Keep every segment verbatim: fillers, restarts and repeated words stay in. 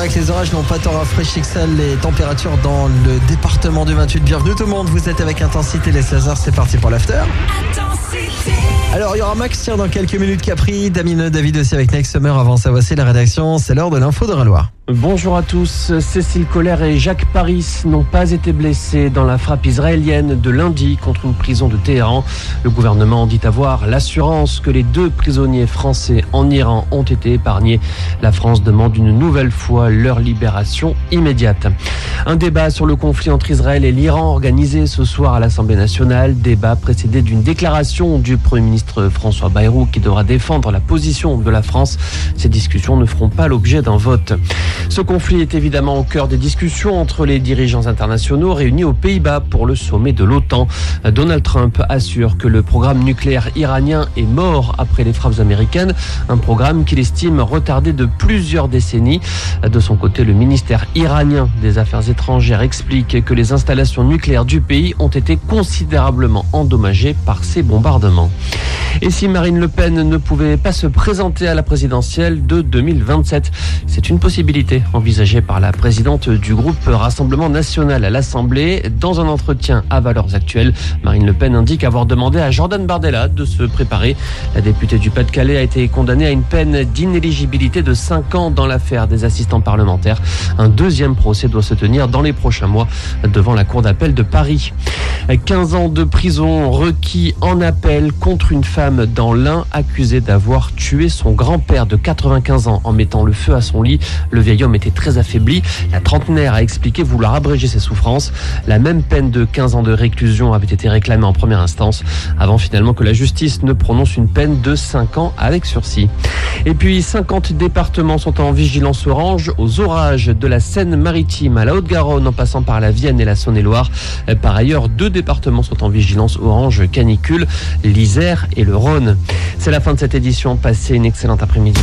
paraît que les orages n'ont pas tant rafraîchi que ça les températures dans le département du vingt-huit. Bienvenue tout le monde, vous êtes avec Intensité les seize heures, c'est parti pour l'after. Intensité. Alors il y aura Max tiens dans quelques minutes Capri, Damien, David aussi avec Next Summer. Avant ça, voici la rédaction, c'est l'heure de l'info de Réloir. Bonjour à tous. Cécile Colère et Jacques Paris n'ont pas été blessés dans la frappe israélienne de lundi contre une prison de Téhéran. Le gouvernement dit avoir l'assurance que les deux prisonniers français en Iran ont été épargnés. La France demande une nouvelle fois leur libération immédiate. Un débat sur le conflit entre Israël et l'Iran organisé ce soir à l'Assemblée nationale. Débat précédé d'une déclaration du Premier ministre François Bayrou qui devra défendre la position de la France. Ces discussions ne feront pas l'objet d'un vote. Ce conflit est évidemment au cœur des discussions entre les dirigeants internationaux réunis aux Pays-Bas pour le sommet de l'OTAN. Donald Trump assure que le programme nucléaire iranien est mort après les frappes américaines, un programme qu'il estime retardé de plusieurs décennies. De son côté, le ministère iranien des Affaires étrangères explique que les installations nucléaires du pays ont été considérablement endommagées par ces bombardements. Et si Marine Le Pen ne pouvait pas se présenter à la présidentielle de deux mille vingt-sept, c'est une possibilité envisagée par la présidente du groupe Rassemblement National à l'Assemblée. Dans un entretien à Valeurs Actuelles, Marine Le Pen indique avoir demandé à Jordan Bardella de se préparer. La députée du Pas-de-Calais a été condamnée à une peine d'inéligibilité de cinq ans dans l'affaire des assistants parlementaires. Un deuxième procès doit se tenir dans les prochains mois devant la Cour d'appel de Paris. quinze ans de prison requis en appel contre une femme dans l'Ain accusée d'avoir tué son grand-père de quatre-vingt-quinze ans en mettant le feu à son lit. Le vieil homme était très affaibli. La trentenaire a expliqué vouloir abréger ses souffrances. La même peine de quinze ans de réclusion avait été réclamée en première instance avant finalement que la justice ne prononce une peine de cinq ans avec sursis. Et puis cinquante départements sont en vigilance orange aux orages de la Seine-Maritime à la Haute-Garonne en passant par la Vienne et la Saône-et-Loire. Par ailleurs, deux départements sont en vigilance orange canicule, l'Isère et le Rhône. C'est la fin de cette édition. Passez une excellente après-midi.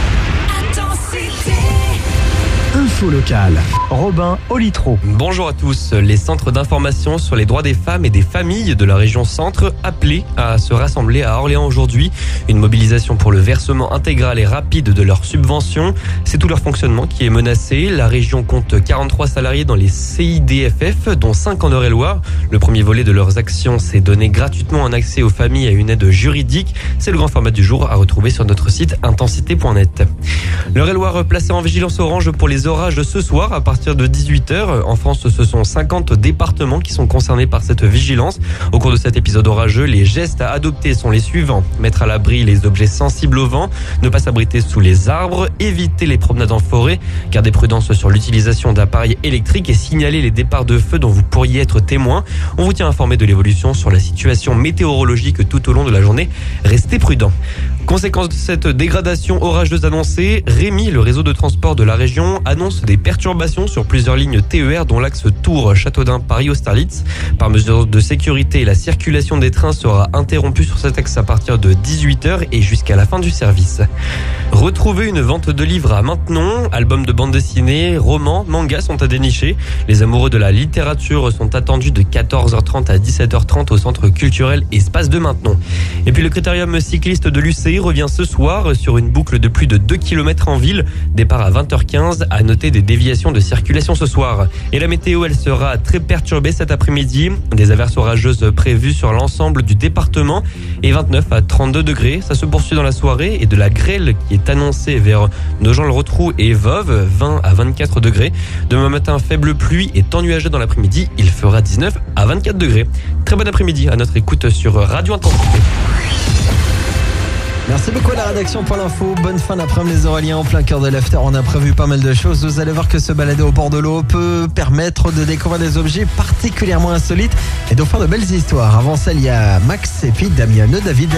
Info locale. Robin Olitro. Bonjour à tous. Les centres d'information sur les droits des femmes et des familles de la région centre appelés à se rassembler à Orléans aujourd'hui. Une mobilisation pour le versement intégral et rapide de leurs subventions. C'est tout leur fonctionnement qui est menacé. La région compte quarante-trois salariés dans les C I D F F, dont cinq en Eure-et-Loire. Le premier volet de leurs actions, c'est donner gratuitement un accès aux familles à une aide juridique. C'est le grand format du jour à retrouver sur notre site intensité point net. L'Eure-et-Loire placée en vigilance orange pour les orages de ce soir à partir de dix-huit heures. En France, ce sont cinquante départements qui sont concernés par cette vigilance. Au cours de cet épisode orageux, les gestes à adopter sont les suivants. Mettre à l'abri les objets sensibles au vent, ne pas s'abriter sous les arbres, éviter les promenades en forêt, garder prudence sur l'utilisation d'appareils électriques et signaler les départs de feu dont vous pourriez être témoin. On vous tient informé de l'évolution sur la situation météorologique tout au long de la journée. Restez prudents. Conséquence de cette dégradation orageuse annoncée, Rémi, le réseau de transport de la région, annonce des perturbations sur plusieurs lignes T E R dont l'axe Tours-Châteaudun-Paris-Austerlitz. Par mesure de sécurité, la circulation des trains sera interrompue sur cet axe à partir de dix-huit heures et jusqu'à la fin du service. Retrouvez une vente de livres à Maintenon. Albums de bande dessinée, romans, mangas sont à dénicher. Les amoureux de la littérature sont attendus de quatorze heures trente à dix-sept heures trente au centre culturel Espace de Maintenon. Et puis le critérium cycliste de l'U C revient ce soir sur une boucle de plus de deux kilomètres en ville. Départ à vingt heures quinze. À noter des déviations de circulation ce soir. Et la météo, elle sera très perturbée cet après-midi. Des averses orageuses prévues sur l'ensemble du département. Et vingt-neuf à trente-deux degrés. Ça se poursuit dans la soirée. Et de la grêle qui est annoncée vers Nogent-le-Rotrou et Voves. vingt à vingt-quatre degrés. Demain matin, faible pluie et temps nuageux dans l'après-midi. Il fera dix-neuf à vingt-quatre degrés. Très bon après-midi à notre écoute sur Radio Intensité. Merci beaucoup à la rédaction pour l'info. Bonne fin d'après-midi les Auréliens. En plein cœur de l'after, on a prévu pas mal de choses. Vous allez voir que se balader au bord de l'eau peut permettre de découvrir des objets particulièrement insolites et d'offrir de belles histoires. Avant ça, il y a Max et puis Damien et David.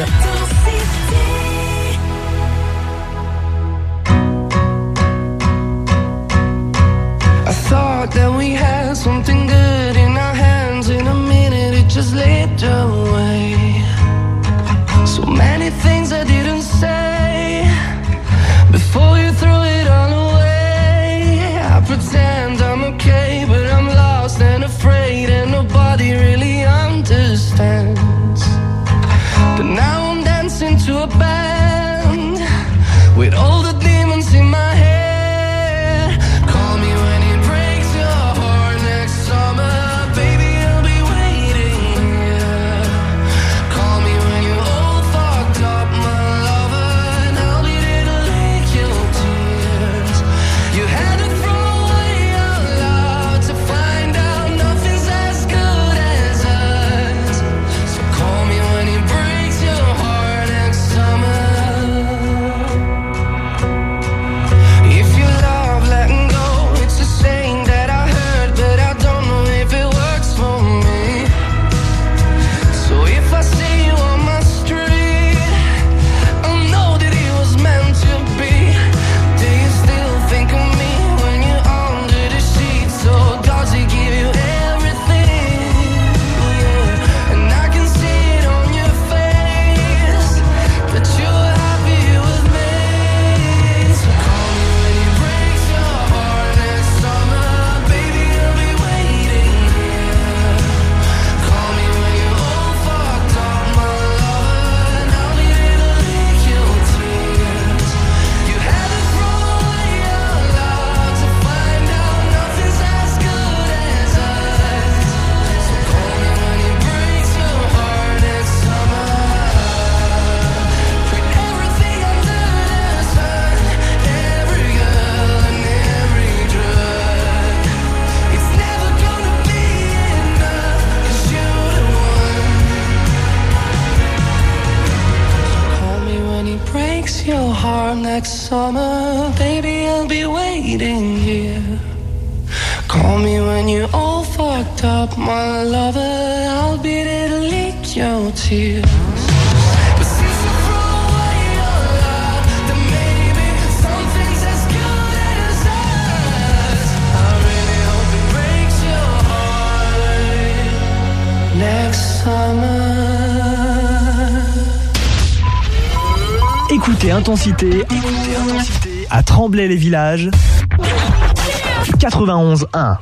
I thought that we had something good in our hands. In a minute it just slipped away. So many things I didn't say before you threw it all away. I pretend I'm okay, but I'm lost and afraid, and nobody really understands. But now I'm dancing sitting here. Call me when you're all fucked up, my lover. I'll be there to lick your tears. But since I throw away your love, then maybe something's as good as us. I really hope it breaks your heart next summer. Écoutez Intensité, écoutez Intensité à Tremblay-les-Villages quatre-vingt-onze un.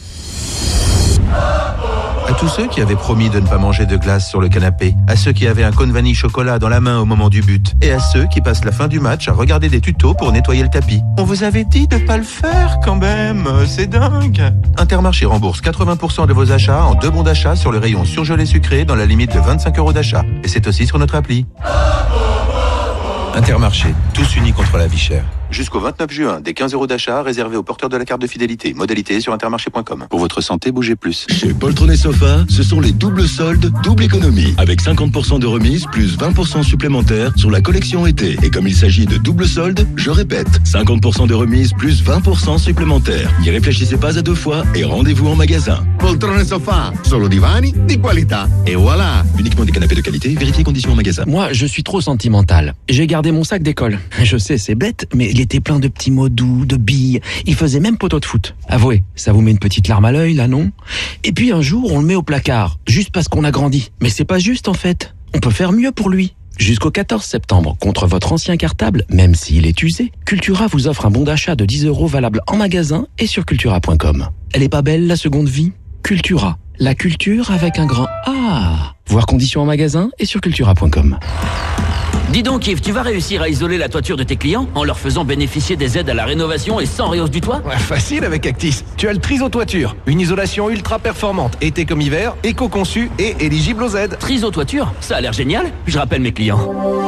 À tous ceux qui avaient promis de ne pas manger de glace sur le canapé, à ceux qui avaient un cône vanille chocolat dans la main au moment du but, et à ceux qui passent la fin du match à regarder des tutos pour nettoyer le tapis. On vous avait dit de pas le faire quand même, c'est dingue. Intermarché rembourse quatre-vingts pour cent de vos achats en deux bons d'achat sur le rayon surgelé sucré dans la limite de vingt-cinq euros d'achat. Et c'est aussi sur notre appli. Intermarché, tous unis contre la vie chère. Jusqu'au vingt-neuf juin, des quinze euros d'achat réservés aux porteurs de la carte de fidélité. Modalité sur intermarché point com. Pour votre santé, bougez plus. Chez Poltron et Sofa, ce sont les doubles soldes, double économie. Avec cinquante pour cent de remise plus vingt pour cent supplémentaires sur la collection été. Et comme il s'agit de double soldes, je répète, cinquante pour cent de remise plus vingt pour cent supplémentaires. N'y réfléchissez pas à deux fois et rendez-vous en magasin. Poltron et Sofa, solo divani di qualità. Et voilà. Uniquement des canapés de qualité, vérifiez conditions en magasin. Moi, je suis trop sentimental. J'ai gardé mon sac d'école. Je sais, c'est bête, mais il était plein de petits mots doux, de billes. Il faisait même poteau de foot. Avouez, ça vous met une petite larme à l'œil, là, non? Et puis un jour, on le met au placard, juste parce qu'on a grandi. Mais c'est pas juste, en fait. On peut faire mieux pour lui. Jusqu'au quatorze septembre, contre votre ancien cartable, même s'il est usé, Cultura vous offre un bon d'achat de dix euros valable en magasin et sur cultura point com. Elle est pas belle, la seconde vie? Cultura. La culture avec un grand A. Voir conditions en magasin et sur cultura point com. Dis donc Yves, tu vas réussir à isoler la toiture de tes clients en leur faisant bénéficier des aides à la rénovation et sans réhausse du toit? Ouais, facile avec Actis. Tu as le Triso Toiture, une isolation ultra performante, été comme hiver, éco-conçue et éligible aux aides. Triso Toiture, ça a l'air génial. Je rappelle mes clients.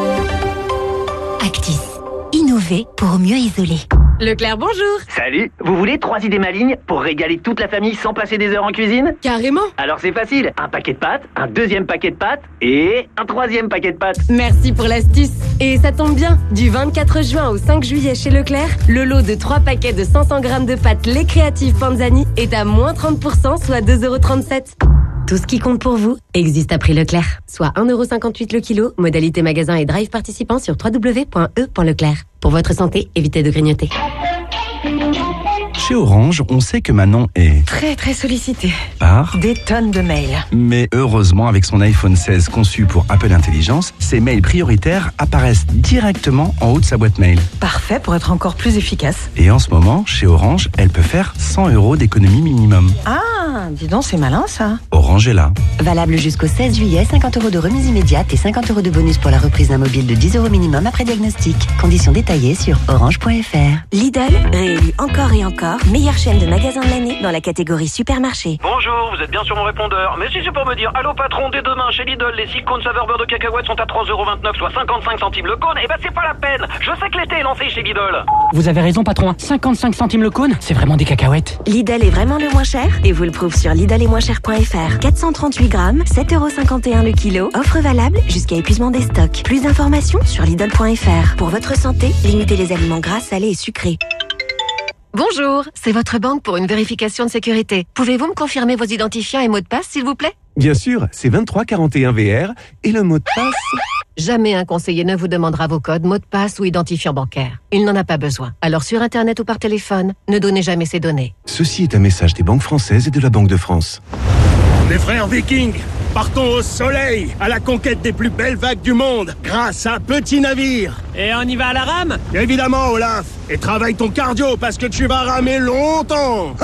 Actis, innover pour mieux isoler. Leclerc, bonjour. Salut, vous voulez trois idées malignes pour régaler toute la famille sans passer des heures en cuisine? Carrément. Alors c'est facile, un paquet de pâtes, un deuxième paquet de pâtes et un troisième paquet de pâtes. Merci pour l'astuce. Et ça tombe bien, du vingt-quatre juin au cinq juillet chez Leclerc, le lot de trois paquets de cinq cents grammes de pâtes Les Créatives Panzani est à moins trente pour cent, soit deux euros trente-sept. Tout ce qui compte pour vous existe à prix Leclerc, soit un euro cinquante-huit le kilo, modalité magasin et drive participant sur w w w point e point leclerc. Pour votre santé, évitez de grignoter. Chez Orange, on sait que Manon est très très sollicitée par des tonnes de mails. Mais heureusement, avec son iPhone seize conçu pour Apple Intelligence, ses mails prioritaires apparaissent directement en haut de sa boîte mail. Parfait pour être encore plus efficace. Et en ce moment, chez Orange, elle peut faire cent euros d'économie minimum. Ah, dis donc, c'est malin ça. Orange est là. Valable jusqu'au seize juillet, cinquante euros de remise immédiate et cinquante euros de bonus pour la reprise d'un mobile de dix euros minimum après diagnostic. Conditions détaillées sur orange point f r. Lidl, réélu encore et encore, meilleure chaîne de magasins de l'année dans la catégorie supermarché. Bonjour, vous êtes bien sur mon répondeur. Mais si c'est pour me dire, allô patron, dès demain chez Lidl, les six cônes saveur beurre de cacahuètes sont à trois euros vingt-neuf, soit cinquante-cinq centimes le cône, et ben c'est pas la peine. Je sais que l'été est lancé chez Lidl. Vous avez raison patron, cinquante-cinq centimes le cône, c'est vraiment des cacahuètes. Lidl est vraiment le moins cher et vous le prouve sur lidl et moins cher point f r. quatre cent trente-huit grammes, sept euros cinquante et un le kilo. Offre valable jusqu'à épuisement des stocks. Plus d'informations sur lidl point f r. Pour votre santé, limitez les aliments gras, salés et sucrés. Bonjour, c'est votre banque pour une vérification de sécurité. Pouvez-vous me confirmer vos identifiants et mots de passe, s'il vous plaît? Bien sûr, c'est vingt-trois quarante et un V R et le mot de passe... Jamais un conseiller ne vous demandera vos codes, mots de passe ou identifiant bancaire. Il n'en a pas besoin. Alors sur Internet ou par téléphone, ne donnez jamais ces données. Ceci est un message des banques françaises et de la Banque de France. Les frères Vikings, partons au soleil, à la conquête des plus belles vagues du monde, grâce à Petit Navire. Et on y va à la rame? Évidemment, Olaf. Et travaille ton cardio, parce que tu vas ramer longtemps.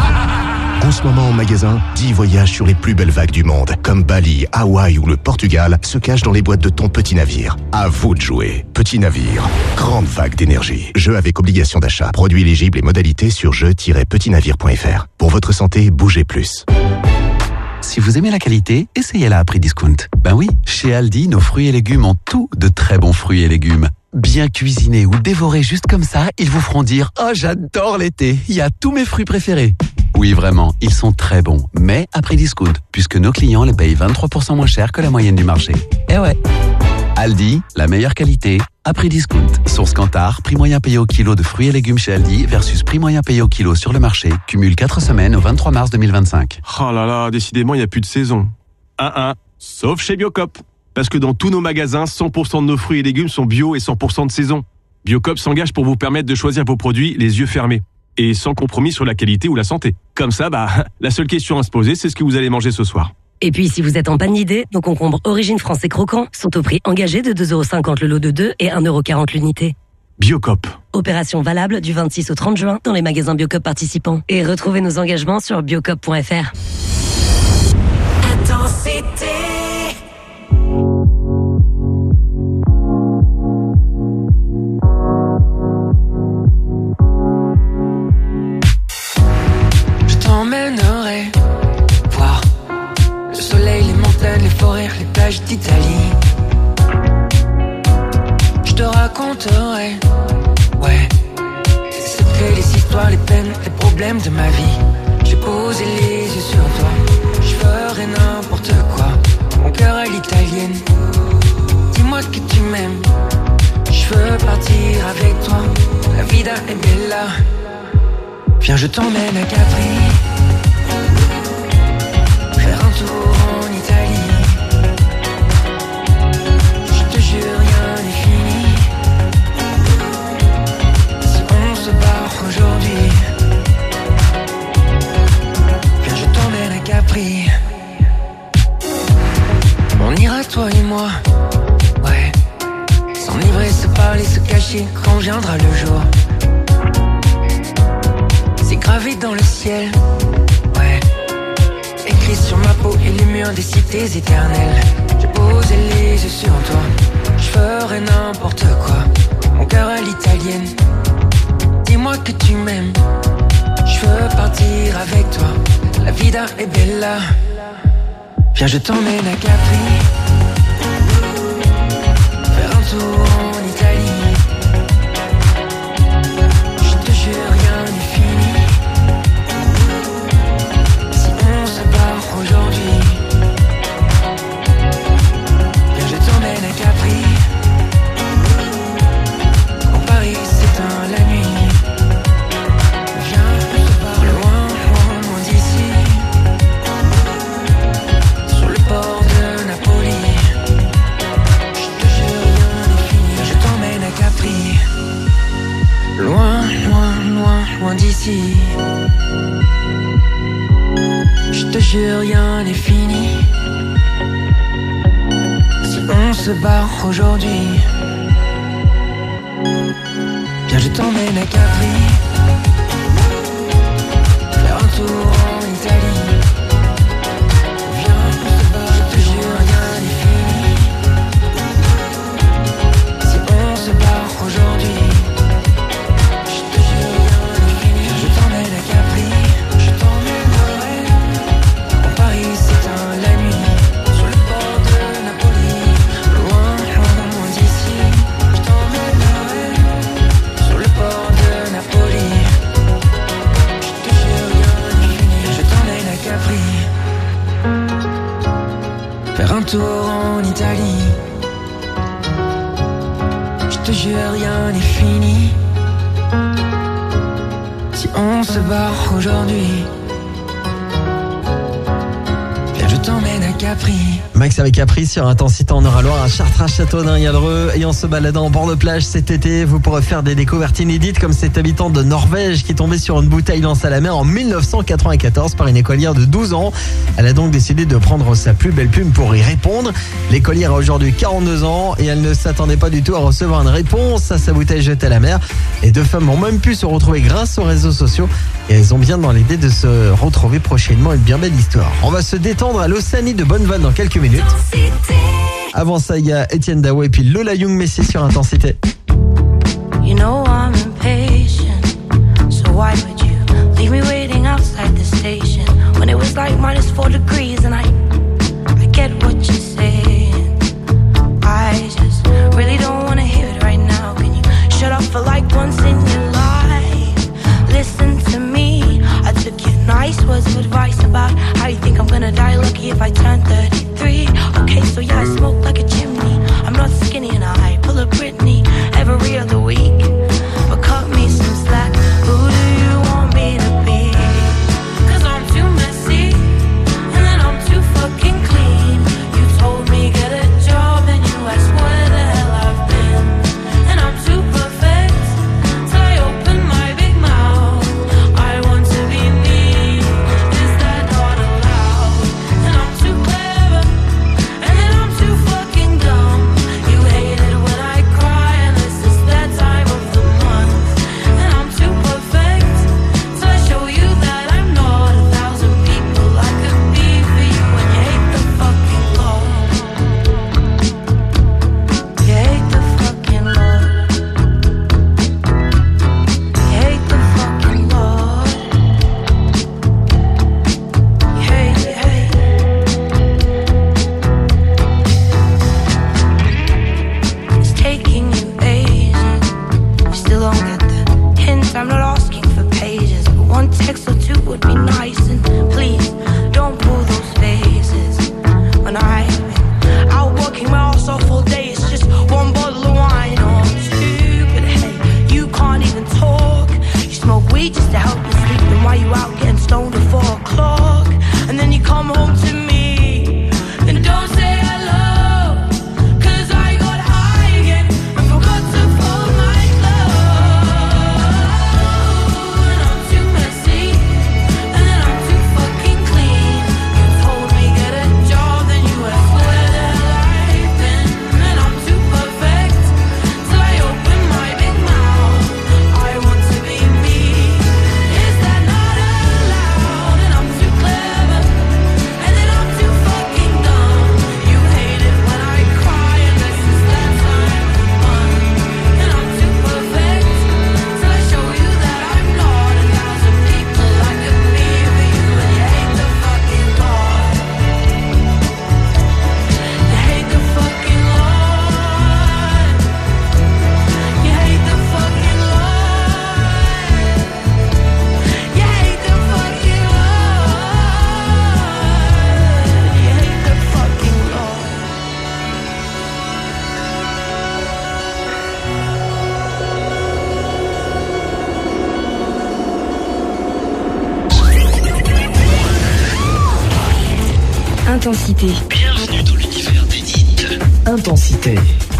En ce moment, en magasin, dix voyages sur les plus belles vagues du monde, comme Bali, Hawaï ou le Portugal, se cachent dans les boîtes de ton Petit Navire. À vous de jouer. Petit Navire, grande vague d'énergie. Jeu avec obligation d'achat. Produit éligible et modalités sur jeu tiret petit navire point f r. Pour votre santé, bougez plus. Si vous aimez la qualité, essayez-la à prix discount. Ben oui, chez Aldi, nos fruits et légumes ont tout de très bons fruits et légumes. Bien cuisinés ou dévorés juste comme ça, ils vous feront dire « Oh, j'adore l'été, il y a tous mes fruits préférés !» Oui, vraiment, ils sont très bons, mais à prix discount, puisque nos clients les payent vingt-trois pour cent moins cher que la moyenne du marché. Eh ouais. Aldi, la meilleure qualité, à prix discount. Source Kantar, prix moyen payé au kilo de fruits et légumes chez Aldi versus prix moyen payé au kilo sur le marché. Cumule quatre semaines au vingt-trois mars deux mille vingt-cinq. Oh là là, décidément, il n'y a plus de saison. Ah ah, sauf chez Biocop. Parce que dans tous nos magasins, cent pour cent de nos fruits et légumes sont bio et cent pour cent de saison. Biocop s'engage pour vous permettre de choisir vos produits les yeux fermés. Et sans compromis sur la qualité ou la santé. Comme ça, bah, la seule question à se poser, c'est ce que vous allez manger ce soir. Et puis, si vous êtes en panne d'idées, nos concombres Origine France et Croquants sont au prix engagé de deux euros cinquante le lot de deux et un euro quarante l'unité. Biocop. Opération valable du vingt-six au trente juin dans les magasins Biocop participants. Et retrouvez nos engagements sur biocop point f r. Intensité. Je t'emmènerai voir le soleil, les montagnes, les forêts, les plages d'Italie. Je te raconterai, ouais, les secrets, les histoires, les peines, les problèmes de ma vie. J'ai posé les yeux sur toi, je ferai n'importe quoi. Mon cœur à l'italienne, dis-moi que tu m'aimes. Je veux partir avec toi, la vida è bella. Viens, je t'emmène à Capri, faire un tour en Italie. Je te jure, rien n'est fini. Si on se barre aujourd'hui, viens, je t'emmène à Capri. On ira toi et moi, ouais, s'enivrer, se parler, se cacher quand viendra le jour. C'est gravé dans le ciel, ouais, écrit sur ma peau et les murs des cités éternelles. J'ai posé les yeux sur toi, je ferai n'importe quoi. Mon cœur à l'italienne, dis-moi que tu m'aimes. Je veux partir avec toi, la vida è bella. Viens, je t'emmène à Capri, faire un tour en Italie. Je te jure, rien n'est fini. Si on se barre aujourd'hui, viens, je t'emmène à Capri. Quand Paris s'éteint la nuit, viens, on se barre loin, loin, loin d'ici. Sur le port de Napoli, je te jure, rien n'est fini. Je t'emmène à Capri, loin, loin, loin, loin d'ici. Je te jure, rien n'est fini. Si on se barre aujourd'hui, viens, je t'emmène à Capri, faire un tour en Italie. Viens, on se barre, je te jure, rien n'est fini. Si on se barre aujourd'hui, je te jure, rien n'est fini. Viens, je t'emmène à Capri, je t'emmènerai. Quand Paris s'éteint la nuit, sur le port de Napoli, loin, loin, loin d'ici. Je t'emmènerai sur le port de Napoli. Je te jure, rien n'est fini. Je t'emmène à Capri, faire un tour en Italie. Je te jure, rien n'est fini. Si on se barre aujourd'hui, viens, je t'emmène à Capri. Max avec Capri sur Intensité en Eure-et-Loire à Chartres, Châteaudun, Yalreux. Et en se baladant en bord de plage cet été, vous pourrez faire des découvertes inédites comme cet habitant de Norvège qui est tombé sur une bouteille lancée à la mer en mille neuf cent quatre-vingt-quatorze par une écolière de douze ans. Elle a donc décidé de prendre sa plus belle plume pour y répondre. L'écolière a aujourd'hui quarante-deux ans et elle ne s'attendait pas du tout à recevoir une réponse à sa bouteille jetée à la mer. Et deux femmes ont même pu se retrouver grâce aux réseaux sociaux et elles ont bien dans l'idée de se retrouver prochainement. Une bien belle histoire. On va se détendre à l'Océanie de Bonneval dans quelques minutes. Avant ça, il y a Étienne Daou et puis Lola Young Messi sur Intensité. You know I'm impatient, so why would you leave me waiting outside the station when it was like minus four degrees and I, I get what you're saying. I just really don't wanna hear it right now. Can you shut up for like once in your life? Listen to me, I took your nice words of advice about how you think I'm gonna die lucky if I turn thirty-three. Okay, so yeah, I smoke like a chimney, I'm not scared just to help you sleep. Then why you out getting stoned at four o'clock? And then you come home to me and don't say hello, 'cause I got high again and forgot to fold my clothes. And I'm too messy, and then I'm too fucking clean. You told me get a job, then you asked where the life been. And I'm too perfect till I open my big mouth. I want to be me. Is that not allowed? And I'm too clever, and then I'm too fucking dumb. You hate it when I cry, unless it's that time of month. And I'm too perfect till I show you that I'm not. A thousand people like a me for you, and you hate the fucking Lord. You hate the fucking Lord. You hate the fucking Lord. You hate the fucking Lord. You hate the fucking Lord. Intensité. Bienvenue dans l'univers des hits. Intensité.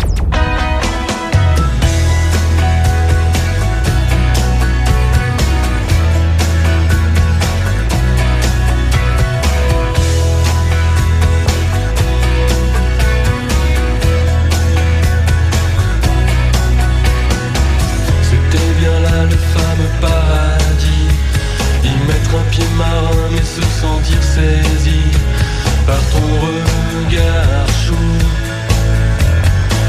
C'était bien là le fameux paradis. Y mettre un pied marin mais se sentir saisi par ton regard chou.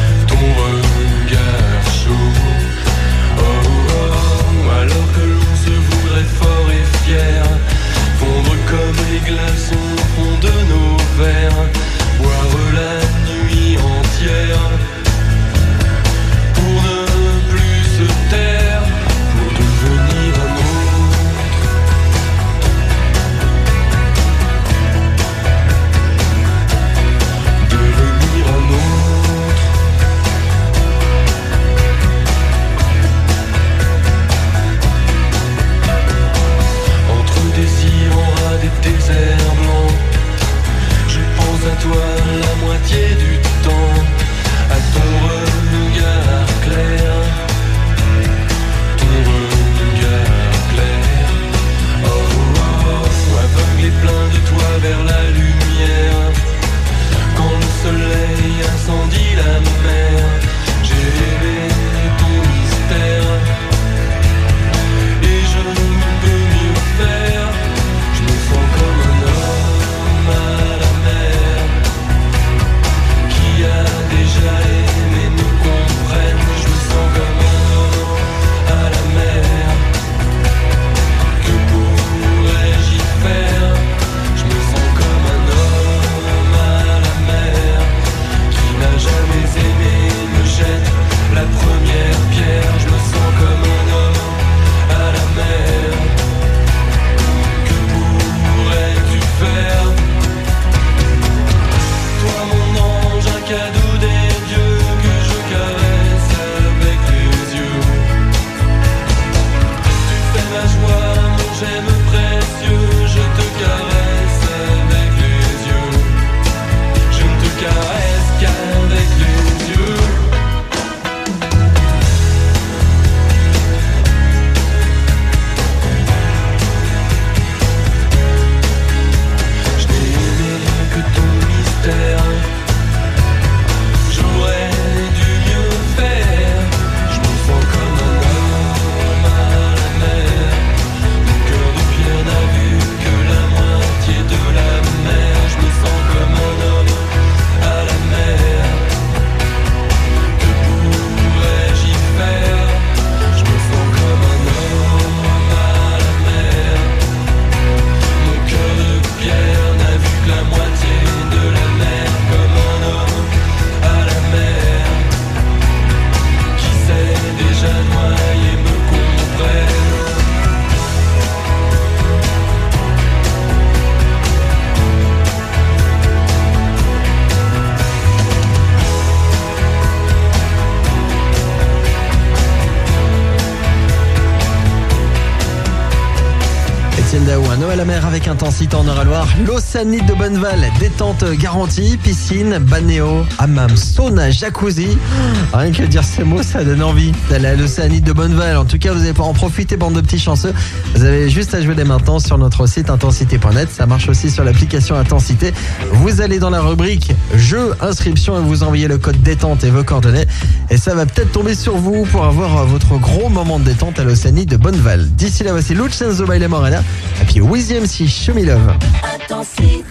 Étienne Daou, un Noël à mer avec intensité en Eure-et-Loire. L'Océanite de Bonneval, détente garantie, piscine, balnéo, hammam, sauna, jacuzzi. Rien que dire ces mots, ça donne envie d'aller à l'Océanite de Bonneval. En tout cas, vous allez pouvoir en profiter, bande de petits chanceux. Vous avez juste à jouer dès maintenant sur notre site intensité point net. Ça marche aussi sur l'application Intensité. Vous allez dans la rubrique jeux, inscription et vous envoyez le code détente et vos coordonnées. Et ça va peut-être tomber sur vous pour avoir votre gros moment de détente à l'Océanite de Bonneval. D'ici là, voici Lucenzo by Morena et puis Wizzy M C, Show Me Love. Intensité.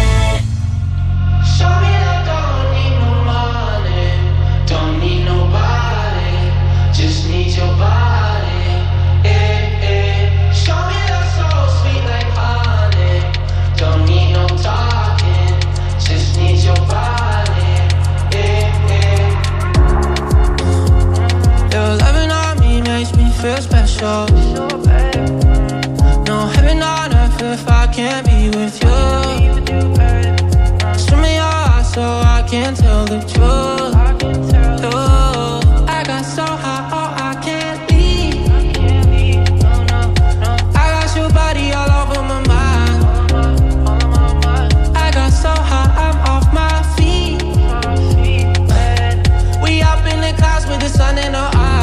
Show me love, don't need no money, don't need nobody, just need your body. Eh, eh. Show me love so sweet like honey, don't need no talking, just need your body. Eh, eh. Your loving on me makes me feel special. No heaven on earth if I can't be with you. Swim me your eyes so I can tell the truth. Ooh, I got so high, oh I can't leave. I got your body all over my mind. I got so high, I'm off my feet. We up in the clouds with the sun in our eyes.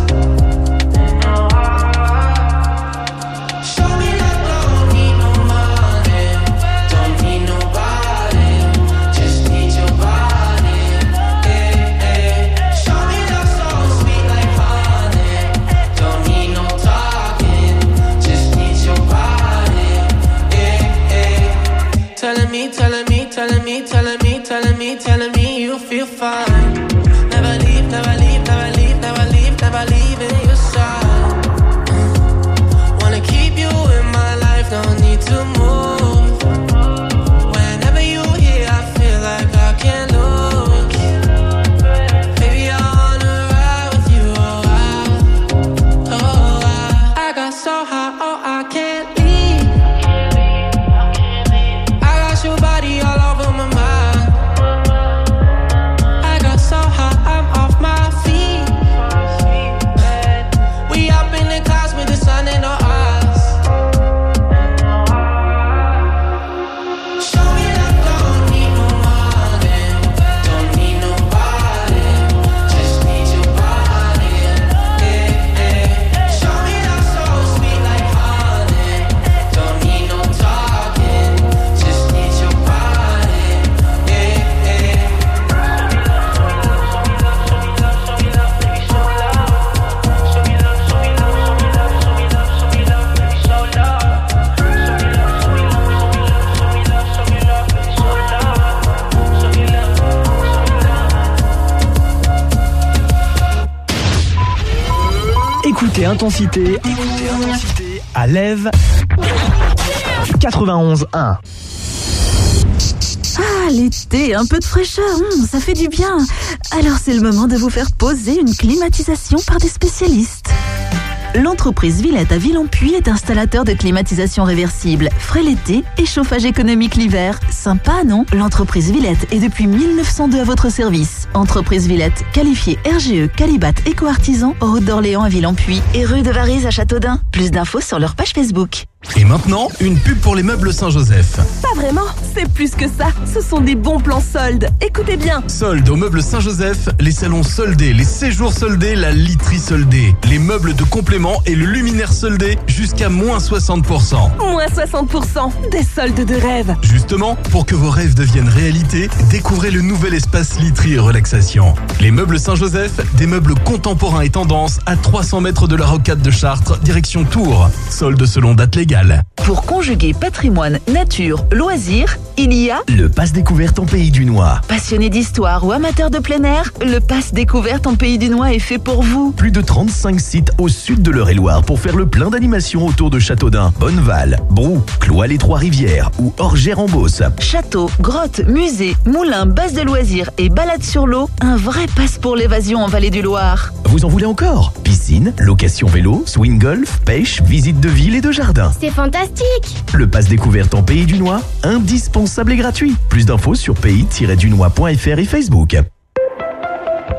Telling me, telling me, telling me, telling me, telling me you feel fine. Never leave, never leave, never leave, never leave, never leave in your side. Wanna keep you in my life, don't need to move. Whenever you here, I feel like I can't lose. Baby, I wanna ride with you, oh I, oh I. I got so high, oh I can't leave. Your body all over my mind. I got so high, I'm off my feet. We up in the clouds with the sun in our eyes. Show me love, don't need no money, don't need nobody, just need your body. Eh, eh. Show me love so sweet like honey, don't need no talking, just need your body. Eh, eh. Écoutez Intensité, écoutez Intensité à Lève quatre-vingt-onze un. Ah, l'été, un peu de fraîcheur, hum, ça fait du bien. Alors c'est le moment de vous faire poser une climatisation par des spécialistes. L'entreprise Villette à Villon-Puy est installateur de climatisation réversible, frais l'été et chauffage économique l'hiver. Sympa, non? L'entreprise Villette est depuis mille neuf cent deux à votre service. Entreprise Villette, qualifiée R G E, Calibat, Éco-Artisan, Route d'Orléans à Villon-Puy et rue de Varise à Châteaudun. Plus d'infos sur leur page Facebook. Et maintenant, une pub pour les meubles Saint-Joseph. Pas vraiment, c'est plus que ça. Ce sont des bons plans soldes. Écoutez bien. Soldes aux meubles Saint-Joseph, les salons soldés, les séjours soldés, la literie soldée, les meubles de complément et le luminaire soldé jusqu'à moins soixante pour cent. Moins soixante pour cent, des soldes de rêve. Justement, pour que vos rêves deviennent réalité, découvrez le nouvel espace literie et relaxation. Les meubles Saint-Joseph, des meubles contemporains et tendance à trois cents mètres de la rocade de Chartres, direction Tours. Soldes selon date légale. Pour conjuguer patrimoine, nature, loisirs, il y a le Pass Découverte en Pays du Noir. Passionné d'histoire ou amateur de plein air, le Pass Découverte en Pays du Noir est fait pour vous. Plus de trente-cinq sites au sud de l'Eure-et-Loire pour faire le plein d'animations autour de Châteaudun, Bonneval, Brou, Cloix-les-Trois-Rivières ou Orgères-en-Beauce. Château, grottes, musées, moulins, bases de loisirs et balades sur l'eau, un vrai pass pour l'évasion en Vallée du Loir. Vous en voulez encore? Piscine, location vélo, swing golf, pêche, visite de ville et de jardin. C'est fantastique! Le Pass Découverte en Pays du Noir, indispensable et gratuit. Plus d'infos sur pays tiret du noir point f r et Facebook.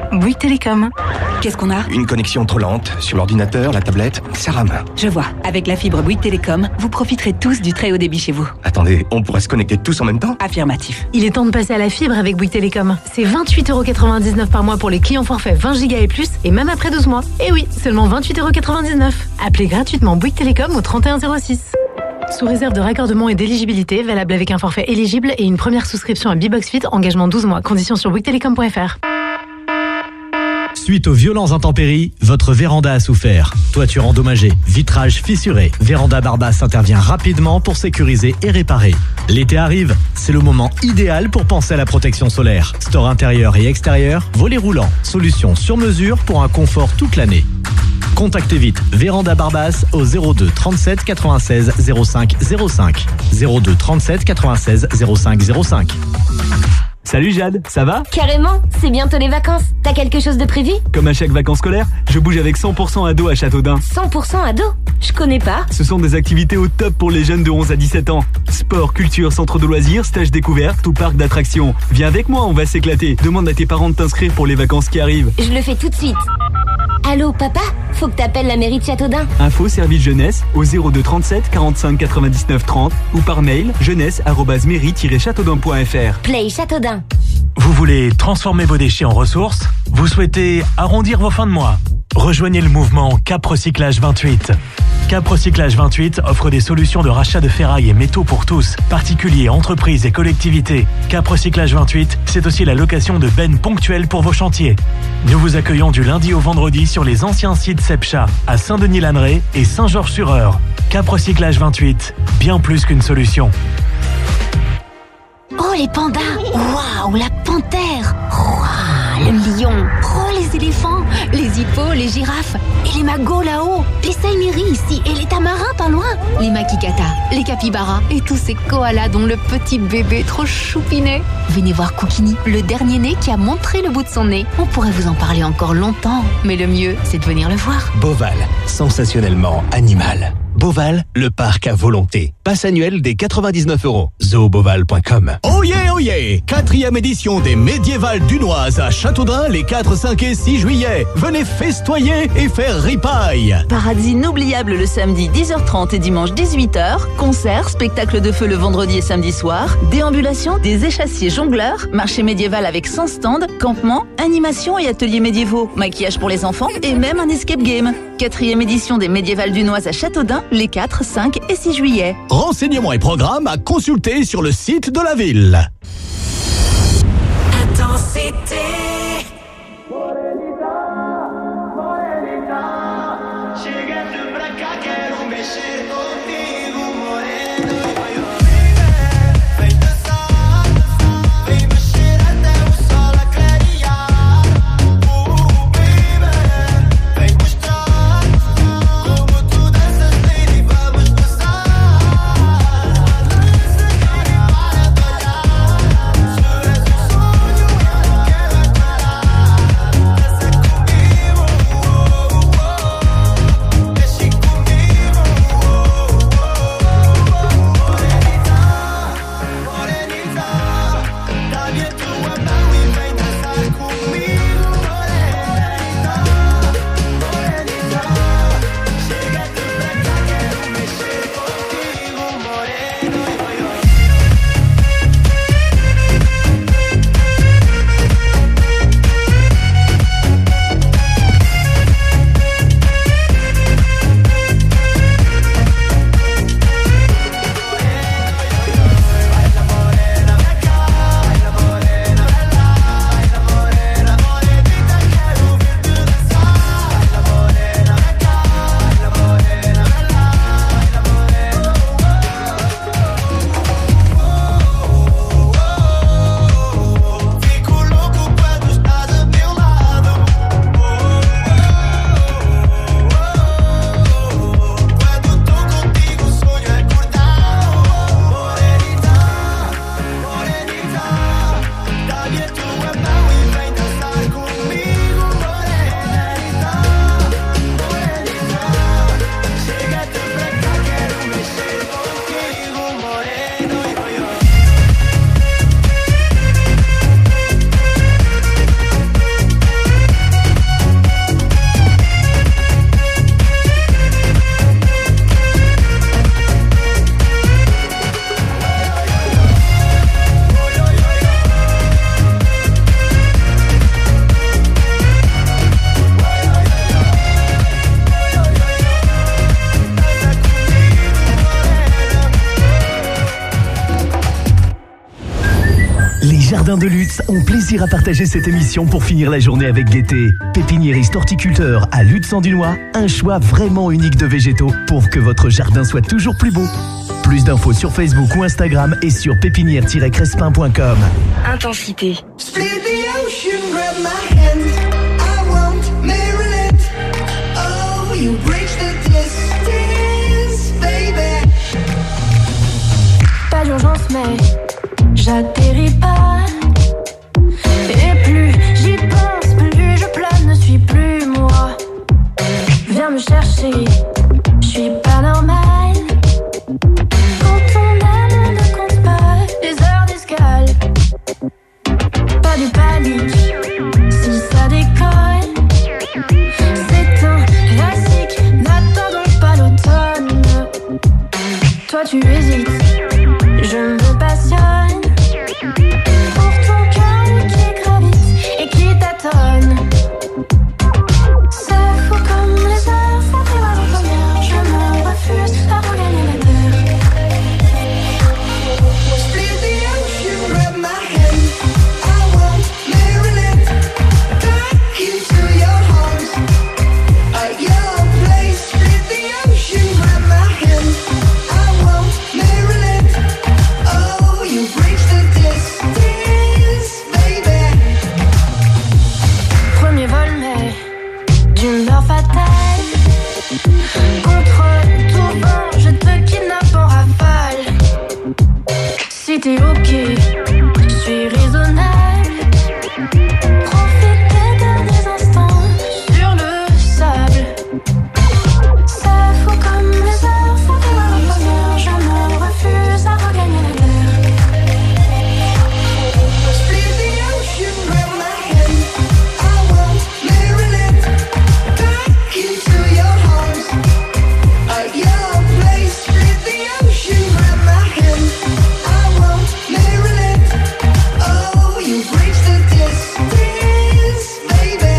Bouygues Télécom. Qu'est-ce qu'on a? Une connexion trop lente sur l'ordinateur, la tablette, ça rame. Je vois. Avec la fibre Bouygues Télécom, vous profiterez tous du très haut débit chez vous. Attendez, on pourrait se connecter tous en même temps? Affirmatif. Il est temps de passer à la fibre avec Bouygues Télécom. C'est vingt-huit euros quatre-vingt-dix-neuf par mois pour les clients forfaits vingt gigas et plus, et même après douze mois. Et oui, seulement vingt-huit euros quatre-vingt-dix-neuf. Appelez gratuitement Bouygues Télécom au trente et un zéro six. Sous réserve de raccordement et d'éligibilité, valable avec un forfait éligible et une première souscription à Bbox Fit, engagement douze mois. Conditions sur bouygues télécom point f r. Suite aux violents intempéries, votre véranda a souffert. Toiture endommagée, vitrage fissuré. Véranda Barbas intervient rapidement pour sécuriser et réparer. L'été arrive, c'est le moment idéal pour penser à la protection solaire. Store intérieur et extérieur, volets roulants. Solution sur mesure pour un confort toute l'année. Contactez vite Véranda Barbas au zéro deux trente-sept quatre-vingt-seize zéro cinq zéro cinq. zéro deux trente-sept quatre-vingt-seize zéro cinq zéro cinq. Salut Jade, ça va? Carrément, c'est bientôt les vacances. T'as quelque chose de prévu? Comme à chaque vacances scolaires, je bouge avec cent pour cent ado à Châteaudun. cent pour cent ado? Je connais pas. Ce sont des activités au top pour les jeunes de onze à dix-sept ans. Sport, culture, centre de loisirs, stage découverte ou parc d'attractions. Viens avec moi, on va s'éclater. Demande à tes parents de t'inscrire pour les vacances qui arrivent. Je le fais tout de suite. Allô papa? Faut que t'appelles la mairie de Châteaudun. Info service jeunesse au zéro deux trente-sept quarante-cinq quatre-vingt-dix-neuf trente ou par mail jeunesse arobase mairie tiret châteaudun point f r. Play Châteaudun. Vous voulez transformer vos déchets en ressources? Vous souhaitez arrondir vos fins de mois? Rejoignez le mouvement Cap Recyclage vingt-huit. Cap Recyclage vingt-huit offre des solutions de rachat de ferraille et métaux pour tous, particuliers, entreprises et collectivités. Cap Recyclage vingt-huit, c'est aussi la location de bennes ponctuelles pour vos chantiers. Nous vous accueillons du lundi au vendredi sur les anciens sites Sepcha, à Saint-Denis-Lanneray et Saint-Georges-sur-Eure. Cap Recyclage vingt-huit, bien plus qu'une solution. Oh, les pandas! Waouh, la panthère! Waouh, le lion! Oh, les éléphants! Les hippos, les girafes! Et les magos là-haut! Les saïmiris ici! Et les tamarins pas loin! Les makikata, les capybaras et tous ces koalas dont le petit bébé trop choupinet! Venez voir Koukini, le dernier né qui a montré le bout de son nez. On pourrait vous en parler encore longtemps, mais le mieux, c'est de venir le voir. Beauval, sensationnellement animal. Beauval, le parc à volonté. Passe annuel des quatre-vingt-dix-neuf euros. zoo beauval point com. Oh yeah, oh yeah! Quatrième édition des Médiévales Dunoises à Châteaudun les quatre, cinq et six juillet. Venez festoyer et faire ripaille. Paradis inoubliable le samedi dix heures trente et dimanche dix-huit heures. Concert, spectacle de feu le vendredi et samedi soir. Déambulation des échassiers jongleurs. Marché médiéval avec cent stands. Campement, animation et ateliers médiévaux. Maquillage pour les enfants et même un escape game. Quatrième édition des Médiévales Dunoises à Châteaudun les quatre, cinq et six juillet. Renseignements et programmes à consulter sur le site de la ville. Intensité. Quero jardins de Lutz ont plaisir à partager cette émission pour finir la journée avec gaieté. Pépiniériste horticulteur à Lutz-en-Dunois, un choix vraiment unique de végétaux pour que votre jardin soit toujours plus beau. Plus d'infos sur Facebook ou Instagram et sur pépinière tiret crespin point com. Intensité. Split the ocean, grab my hand. I won't mirror it. Oh, you bridge the distance, baby. Pas d'urgence, mais j'atterris pas. Et plus j'y pense, plus je plane, ne suis plus moi. Viens me chercher, je suis pas normale. Quand ton âme ne compte pas les heures d'escale. Pas de panique, si ça décolle. C'est un classique, n'attendons pas l'automne. Toi tu hésites, je me passionne pour ton cœur qui gravite et qui tâtonne. C'est fou comme les heures font tes bras en première. Je me refuse à regagner la terre. Split the ocean, grab my hand. I won't mirror it. Back into your arms, at your place. Split the ocean, grab my hand. I won't mirror it. Oh, you bridge the distance, baby. Premier vol mais d'humeur fatale. Contre tout vent, je te kidnappe en rafale. Si t'es ok, je suis raisonnable. Profite des derniers instants sur le sable. C'est fou comme les heures font tes bras en première. Je me refuse à regagner la terre. Split the ocean, grab my hand. I won't mirror it. Back into your arms, at your place. Split the ocean, grab my hand. I won't mirror it. Oh, you bridge the distance, baby.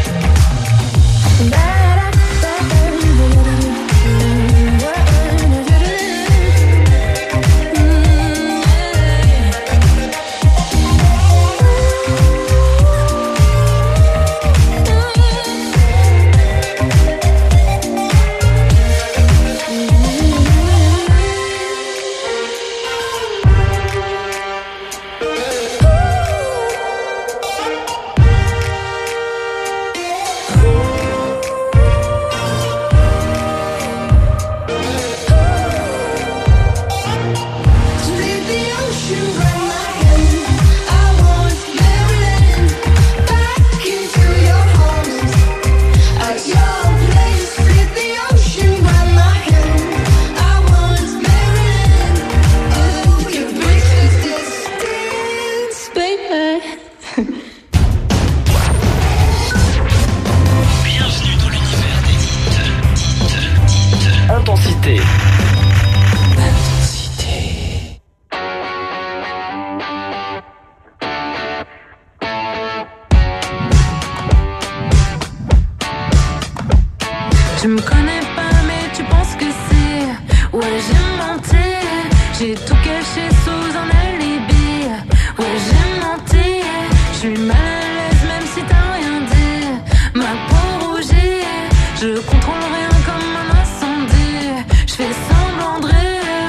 Split the ocean, grab my hand. I won't mirror it. Back into your arms, at your place. Split the ocean, grab my hand. I won't mirror it. Oh, you bridge the distance, baby. Bienvenue dans l'univers des dites. Dites, dites. Intensité. Tu me connais pas mais tu penses que c'est. Ouais j'ai menti. J'ai tout caché sous un alibi. Ouais j'ai menti. Je suis mal à l'aise même si t'as rien dit. Ma peau rougit. Je contrôle rien comme un incendie. Je fais semblant de rire.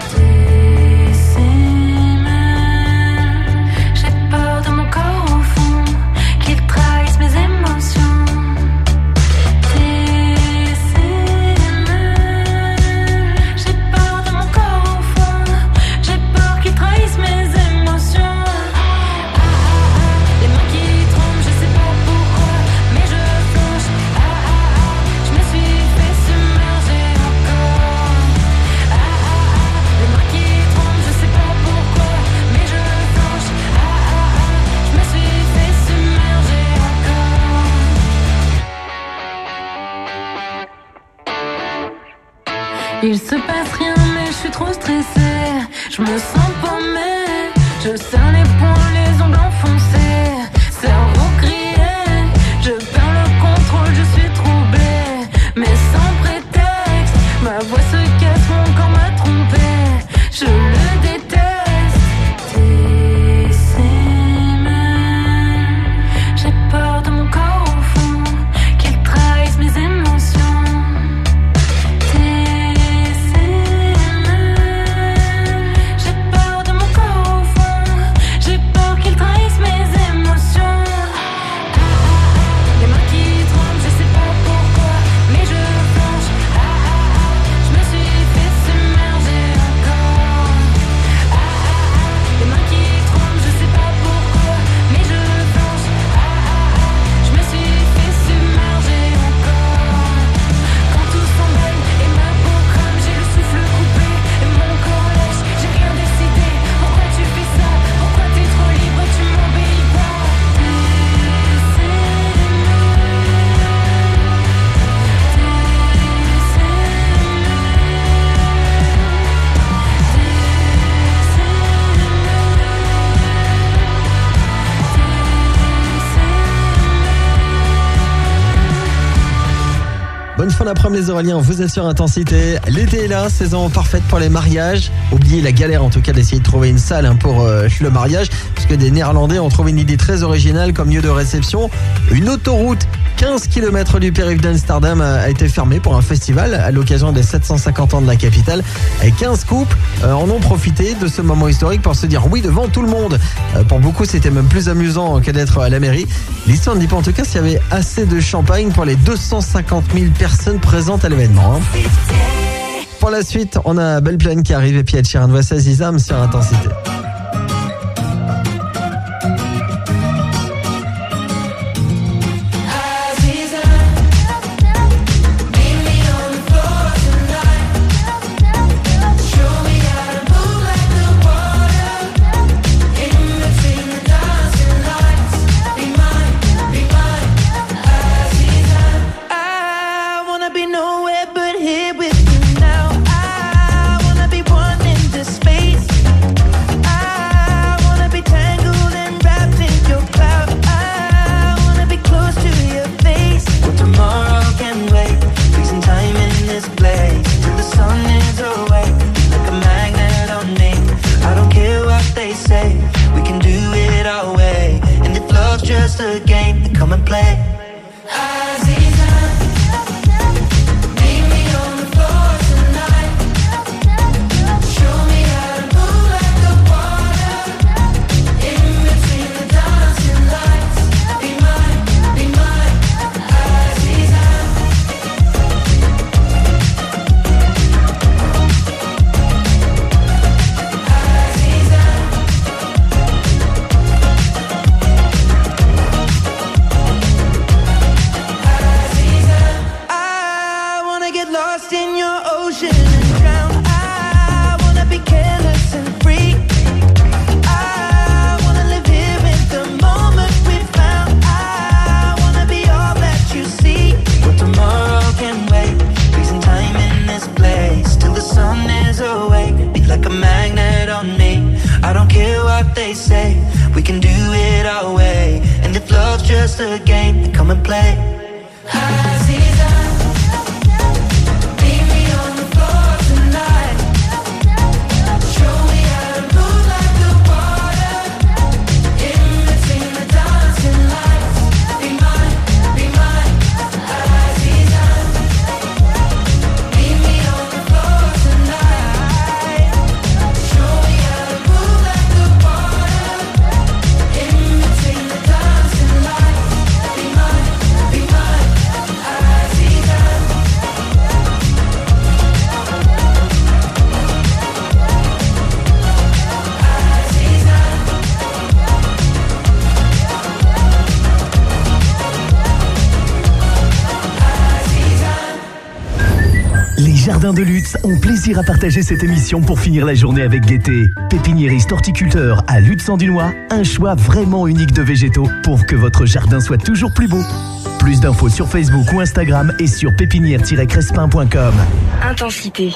T'es mal. J'ai peur de mon corps au fond qu'il trahisse mes émotions. J'ai peur de mon corps au fond. J'ai peur qu'il trahisse mes émotions. Ah, ah, ah, les mains qui tremblent, je sais pas pourquoi, mais je flanche. Ah, ah, ah, je me suis fait submerger encore. Ah, ah, ah, les mains qui tremblent, je sais pas pourquoi, mais je flanche. Ah, ah, ah, je me suis fait submerger encore. Il se passe rien mais je suis trop stressée. Je me sens paumée. Je serre les poings, les ongles enfoncés. Cerveau grillé. Je perds le contrôle, je suis troublée. Mais sans prétexte. Ma voix se casse, mon corps m'a trompée. Je le déteste. T'es après les Auréliens, vous êtes sur Intensité. L'été est là, saison parfaite pour les mariages. Oubliez la galère en tout cas d'essayer de trouver une salle hein, pour euh, le mariage, puisque des Néerlandais ont trouvé une idée très originale comme lieu de réception. Une autoroute quinze kilomètres du périph' d'Amsterdam a été fermée pour un festival à l'occasion des sept cent cinquante ans de la capitale. Et quinze couples euh, en ont profité de ce moment historique pour se dire oui devant tout le monde. Euh, pour beaucoup, c'était même plus amusant que d'être à la mairie. L'histoire ne dit pas en tout cas s'il y avait assez de champagne pour les deux cent cinquante mille personnes présentes à l'événement. Hein. Pour la suite, on a Belle Plaine qui arrive et puis Ed Sheeran. Voici Azizam sur Intensité. Jardins de Lutz ont plaisir à partager cette émission pour finir la journée avec gaieté. Pépiniériste horticulteur à Lutz-en-Dunois, un choix vraiment unique de végétaux pour que votre jardin soit toujours plus beau. Plus d'infos sur Facebook ou Instagram et sur pépinière tiret crespin point com. Intensité.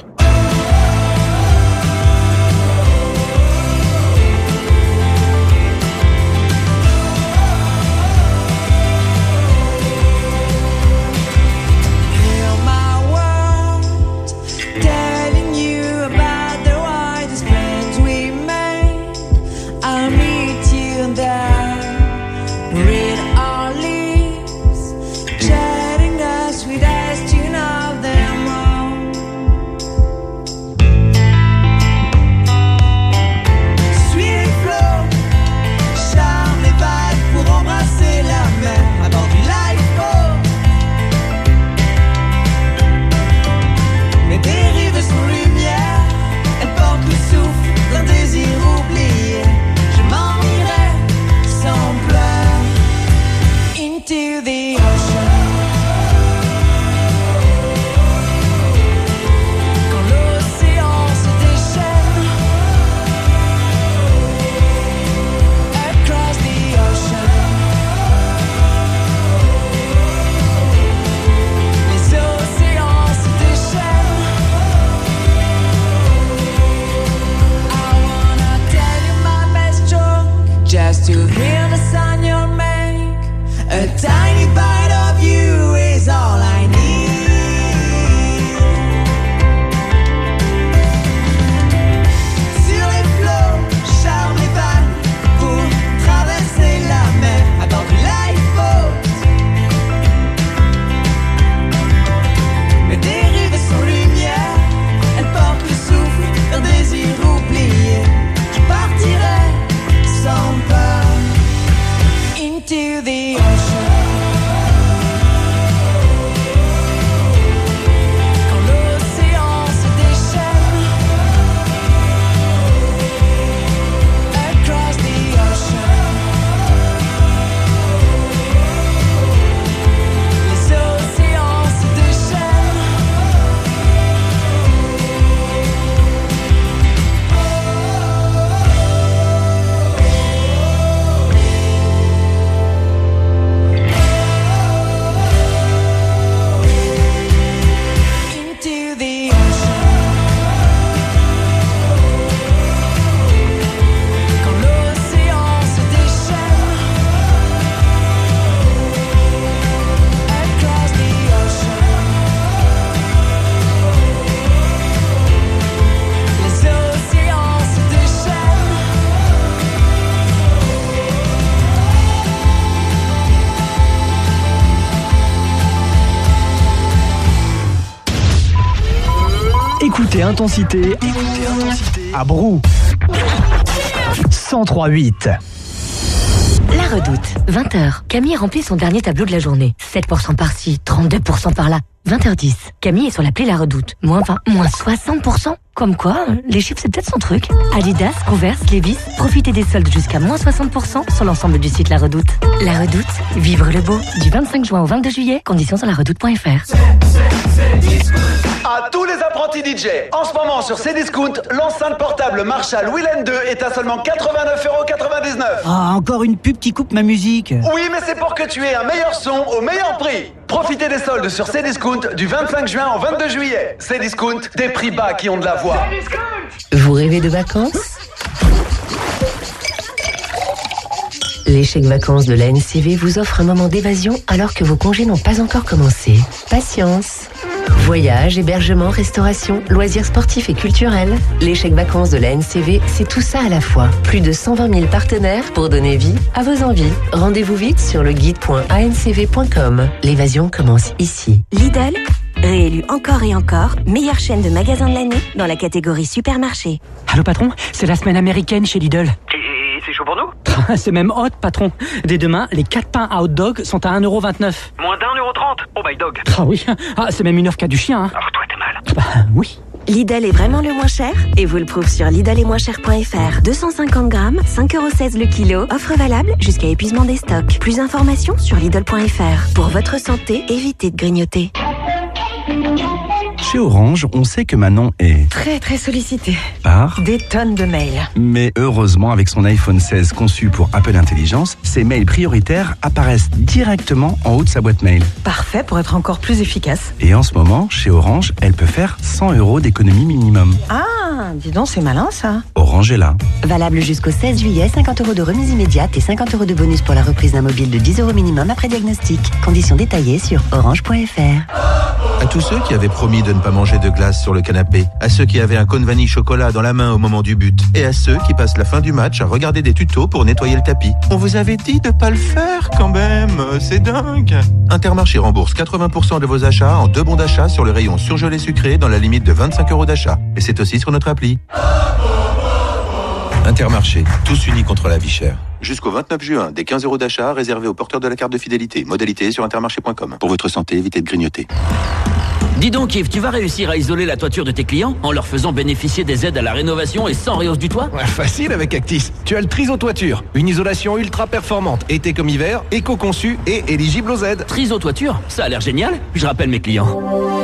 just to hear the sound you'll make. A tiny bite of you is all I need. Intensité, écoutez Intensité à Brou. cent trois huit. La Redoute, vingt heures. Camille remplit son dernier tableau de la journée. sept pour cent par-ci, trente-deux pour cent par-là. vingt heures dix. Camille est sur l'appli La Redoute. Moins vingt, moins soixante pour cent. Comme quoi, les chiffres c'est peut-être son truc. Adidas, Converse, Levi's, profitez des soldes jusqu'à moins soixante pour cent sur l'ensemble du site La Redoute. La Redoute, vivre le beau. Du vingt-cinq juin au vingt-deux juillet, conditions sur la redoute point f r. À tous les apprentis D J, en ce moment sur Cdiscount, l'enceinte portable Marshall Willen deux est à seulement quatre-vingt-neuf euros quatre-vingt-dix-neuf. Ah, encore une pub qui coupe ma musique. Oui, mais c'est pour que tu aies un meilleur son au meilleur prix. Profitez des soldes sur Cdiscount du vingt-cinq juin au vingt-deux juillet. Cdiscount, des prix bas qui ont de la voix. Vous rêvez de vacances? Les chèques vacances de la N C V vous offrent un moment d'évasion alors que vos congés n'ont pas encore commencé. Patience. Voyage, hébergement, restauration, loisirs sportifs et culturels. Les chèques vacances de la N C V, c'est tout ça à la fois. Plus de cent vingt mille partenaires pour donner vie à vos envies. Rendez-vous vite sur le guide point a n c v point com. L'évasion commence ici. Lidl, réélu encore et encore, meilleure chaîne de magasins de l'année dans la catégorie supermarché. Allô patron, c'est la semaine américaine chez Lidl. Et c'est chaud pour nous? C'est même hot patron. Dès demain, les quatre pains à hot dog sont à un euro vingt-neuf. Moins d'un euro trente? Oh my dog. Ah oui, ah, c'est même une offre qu'a du chien. Hein. Alors toi t'es mal. Bah oui. Lidl est vraiment le moins cher et vous le prouve sur lidl et moins cher point f r. deux cent cinquante grammes, cinq euros seize le kilo. Offre valable jusqu'à épuisement des stocks. Plus d'informations sur lidl point f r. Pour votre santé, évitez de grignoter. Chez Orange, on sait que Manon est très très sollicitée par des tonnes de mails. Mais heureusement, avec son iPhone seize conçu pour Apple Intelligence, ses mails prioritaires apparaissent directement en haut de sa boîte mail. Parfait pour être encore plus efficace. Et en ce moment, chez Orange, elle peut faire cent euros d'économie minimum. Ah, dis donc, c'est malin ça. Orange est là. Valable jusqu'au seize juillet, cinquante euros de remise immédiate et cinquante euros de bonus pour la reprise d'un mobile de dix euros minimum après diagnostic. Conditions détaillées sur orange point f r. À tous ceux qui avaient promis de ne pas manger de glace sur le canapé, à ceux qui avaient un cône vanille chocolat dans la main au moment du but, et à ceux qui passent la fin du match à regarder des tutos pour nettoyer le tapis. On vous avait dit de pas le faire quand même, c'est dingue. Intermarché rembourse quatre-vingts pour cent de vos achats en deux bons d'achat sur le rayon surgelé sucré dans la limite de vingt-cinq euros d'achat. Et c'est aussi sur notre appli. Intermarché, tous unis contre la vie chère. Jusqu'au vingt-neuf juin, des quinze euros d'achat réservés aux porteurs de la carte de fidélité. Modalité sur intermarché point com. Pour votre santé, évitez de grignoter. Dis donc Yves, tu vas réussir à isoler la toiture de tes clients en leur faisant bénéficier des aides à la rénovation et sans réhausse du toit? Ouais, facile avec Actis. Tu as le Triso Toiture, une isolation ultra performante, été comme hiver, éco-conçue et éligible aux aides. Triso Toiture, ça a l'air génial. Je rappelle mes clients.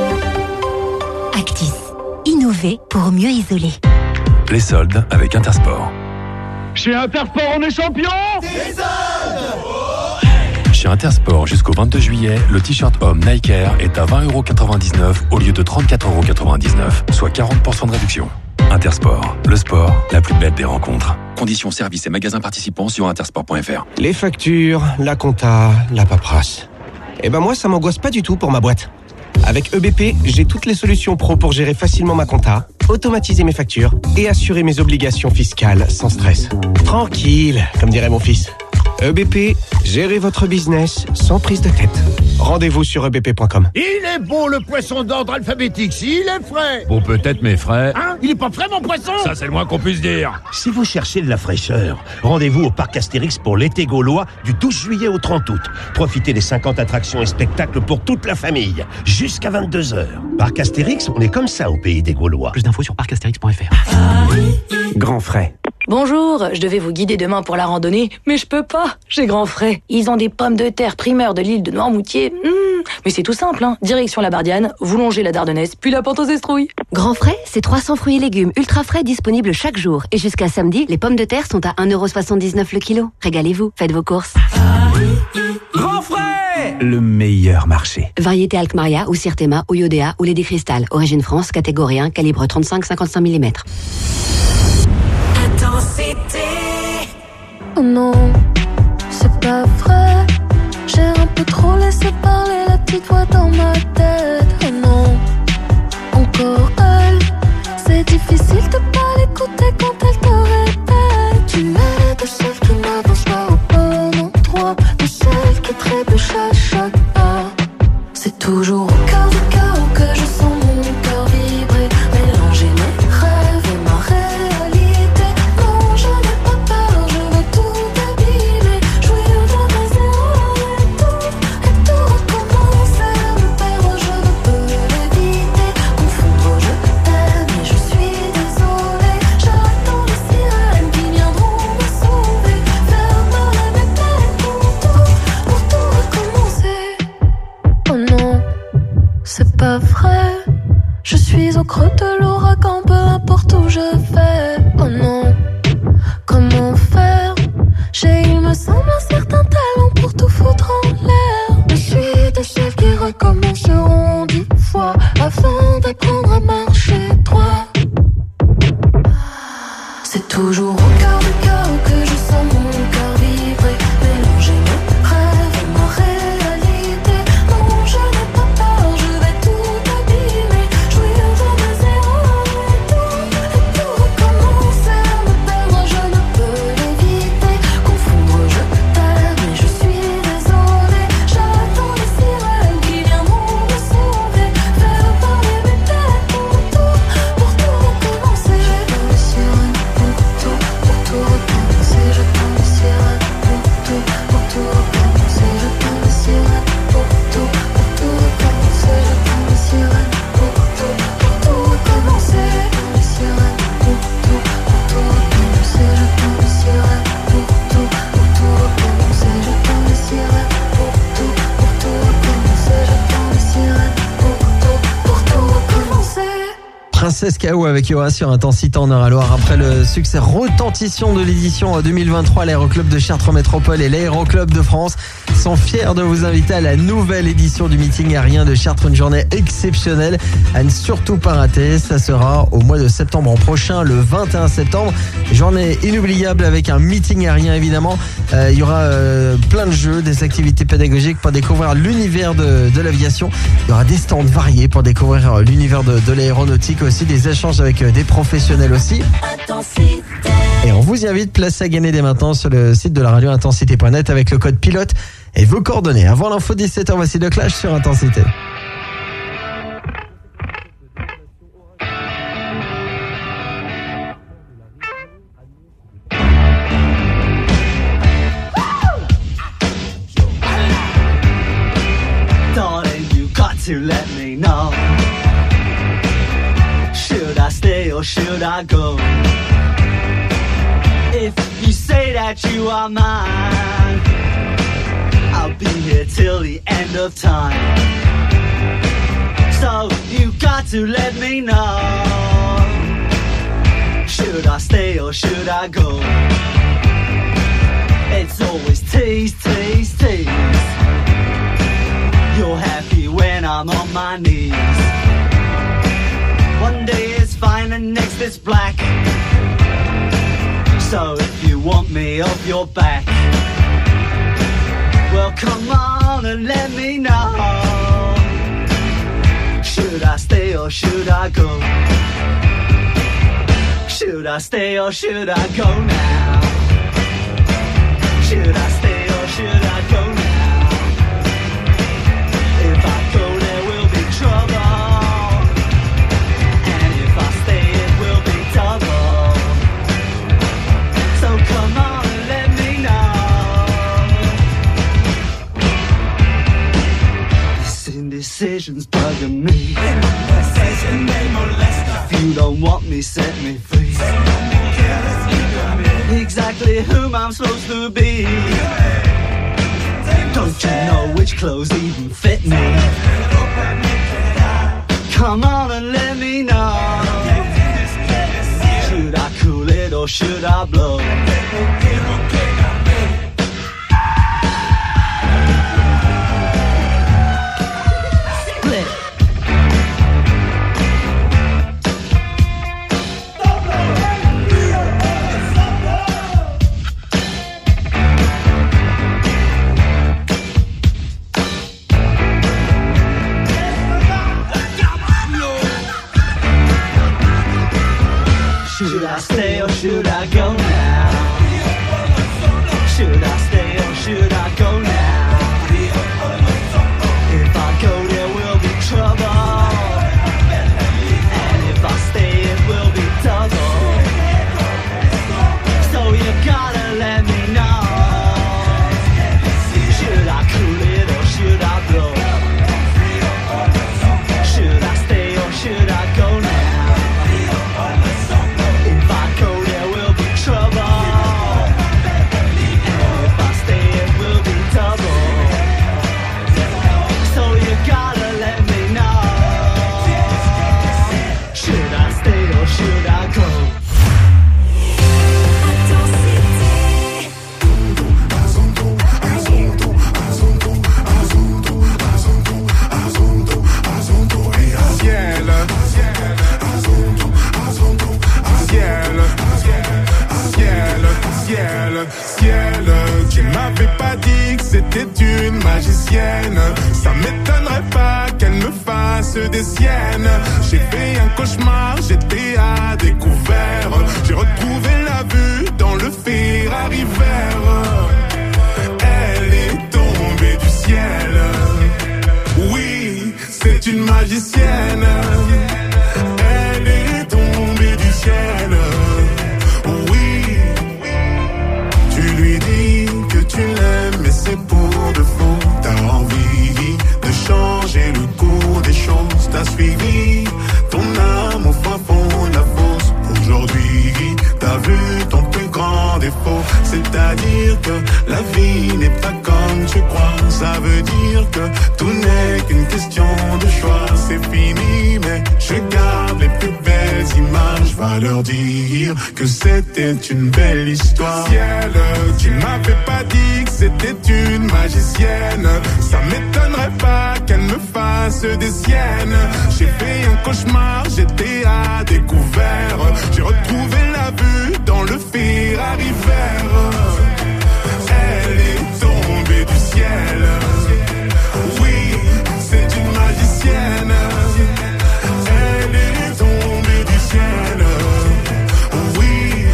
Actis, innover pour mieux isoler. Les soldes avec Intersport. Chez Intersport, on est champion. Des soldes. Chez Intersport, jusqu'au vingt-deux juillet, le t-shirt homme Nike Air est à vingt euros quatre-vingt-dix-neuf au lieu de trente-quatre euros quatre-vingt-dix-neuf, soit quarante pour cent de réduction. Intersport, le sport, la plus belle des rencontres. Conditions services et magasins participants sur intersport point f r. Les factures, la compta, la paperasse. Eh ben moi, ça m'angoisse pas du tout pour ma boîte. Avec E B P, j'ai toutes les solutions pro pour gérer facilement ma compta, automatiser mes factures et assurer mes obligations fiscales sans stress. Tranquille, comme dirait mon fils. E B P, gérez votre business sans prise de tête. Rendez-vous sur e b p point com. Il est bon le poisson d'ordre alphabétique, s'il est frais. Bon, peut-être, mais frais. Hein? Il est pas frais, mon poisson? Ça, c'est le moins qu'on puisse dire. Si vous cherchez de la fraîcheur, rendez-vous au Parc Astérix pour l'été gaulois du douze juillet au trente août. Profitez des cinquante attractions et spectacles pour toute la famille, jusqu'à vingt-deux heures. Parc Astérix, on est comme ça au pays des Gaulois. Plus d'infos sur parc astérix point f r. Grand frais. Bonjour, je devais vous guider demain pour la randonnée, mais je peux pas, j'ai grand frais. Ils ont des pommes de terre primeurs de l'île de Noirmoutier. Mmh, mais c'est tout simple, hein. Direction la Bardiane, vous longez la Dardennaise, puis la pente aux Estrouilles. Grand frais, c'est trois cents fruits et légumes ultra frais disponibles chaque jour. Et jusqu'à samedi, les pommes de terre sont à un euro soixante-dix-neuf le kilo. Régalez-vous, faites vos courses. Grand frais, le meilleur marché. Variété Alkmaria ou Sirtema ou Iodea ou Lady Crystal. Origine France, catégorie un, calibre trente-cinq à cinquante-cinq millimètres. Oh non, c'est pas vrai. J'ai un peu trop laissé parler la petite voix dans ma tête. Oh non, encore elle. C'est difficile de pas l'écouter quand elle te répète. Tu es de celle qui n'avance pas au bon endroit, de celle qui trébuche à chaque pas. C'est toujours au cœur du chaos que je sens mon cœur vibrer, mélanger pas vrai. Je suis au creux de l'ouragan, peu importe où je vais. Oh non, comment faire? J'ai, il me semble, un certain talent pour tout foutre en l'air. Je suis de celles qui recommenceront dix fois avant d'apprendre à marcher droit. C'est toujours au cœur du chaos que je sens mon cœur vibrer, mélanger mes rêves et ma réalité. Non, je n'ai pas peur, je vais tout abîmer, jouir de mes erreurs et tout, et tout recommencer. Me perdre, je ne peux l'éviter, confondre, je t'aime et je suis désolé. J'attends les sirènes qui viendront me sauver, faire parler mes têtes pour tout, pour tout recommencer. J'attends les sirènes pour tout, pour tout recommencer. J'attends les sirènes pour tout, pour tout recommencer. J'attends les sirènes pour tout, pour tout recommencer. J'attends les sirènes pour tout, pour tout recommencer. J'attends les sirènes pour tout, pour tout recommencer. J'attends les sirènes pour tout, pour tout recommencer. J'attends les sirènes pour tout, pour tout recommencer. J'attends les sirènes pour tout, pour tout recommencer. Princesse K O avec Yoa sur Intensité en Eure-et-Loire. Après le succès retentissant de l'édition deux mille vingt-trois, l'Aéroclub de Chartres Métropole et l'Aéroclub de France sont fiers de vous inviter à la nouvelle édition du meeting aérien de Chartres. Une journée exceptionnelle à ne surtout pas rater. Ça sera au mois de septembre prochain, le vingt et un septembre. Journée inoubliable avec un meeting aérien évidemment. Euh, il y aura euh, plein de jeux, des activités pédagogiques pour découvrir l'univers de, de l'aviation. Il y aura des stands variés pour découvrir euh, l'univers de, de l'aéronautique aussi, des échanges avec euh, des professionnels aussi. Intensité. Et on vous invite, place à gagner dès maintenant sur le site de la radio intensité point net avec le code pilote et vos coordonnées. Avant l'info dix-sept heures, voici le Clash sur Intensité. Darling, you got to let me know. Should I stay or should I go? If you say that you are mine, I'll be here till the end of time. So you got to let me know. Should I stay or should I go? It's always tease, tease, tease. You're happy when I'm on my knees. One day it's fine and next it's black. So if you want me off your back, well come on and let me know. Should I stay or should I go? Should I stay or should I go now? Should I stay or should I go now? If I go there will be trouble, and if I stay it will be double. So come on and let me know. This indecision's bugging me. If you don't want me, set me free. Exactly whom I'm supposed to be. Don't you know which clothes even fit me? Come on and let me know. Should I cool it or should I blow? Split. Should I stay or should I go now? Should I stay or should I go now? If I go there will be trouble, and if I stay it will be double. So you gotta let me know. Should I cool it or should I blow? Should I stay or should I go now? Trouble. And if I stay, it will be double. ciel, ciel. Tu m'avais pas dit que c'était une magicienne. Ça m'étonnerait pas qu'elle me fasse des siennes. J'ai fait un cauchemar, j'étais à découvert. J'ai retrouvé la vue dans le Ferrari vert. Elle est tombée du ciel. Oui, c'est une magicienne. Elle est tombée du ciel. Oui, tu lui dis que tu l'aimes, mais c'est pour de faux. T'as envie de changer le cours des choses. T'as suivi ton âme au fin fond de la fosse. Aujourd'hui, t'as vu ton plus grand défaut. C'est-à-dire que la vie n'est pas comme tu crois. Ça veut dire que tout n'est qu'une question de choix. C'est fini, mais je garde les plus belles images. Va leur dire que c'était une belle histoire. Ciel, tu m'avais pas dit que c'était une magicienne. Ça m'étonnerait pas qu'elle me fasse des siennes. J'ai fait un cauchemar, j'étais à découvert. J'ai retrouvé la vue dans le Ferrari vert. Elle est tombée du ciel. Oui, c'est une magicienne. Elle est tombée du ciel. Oui,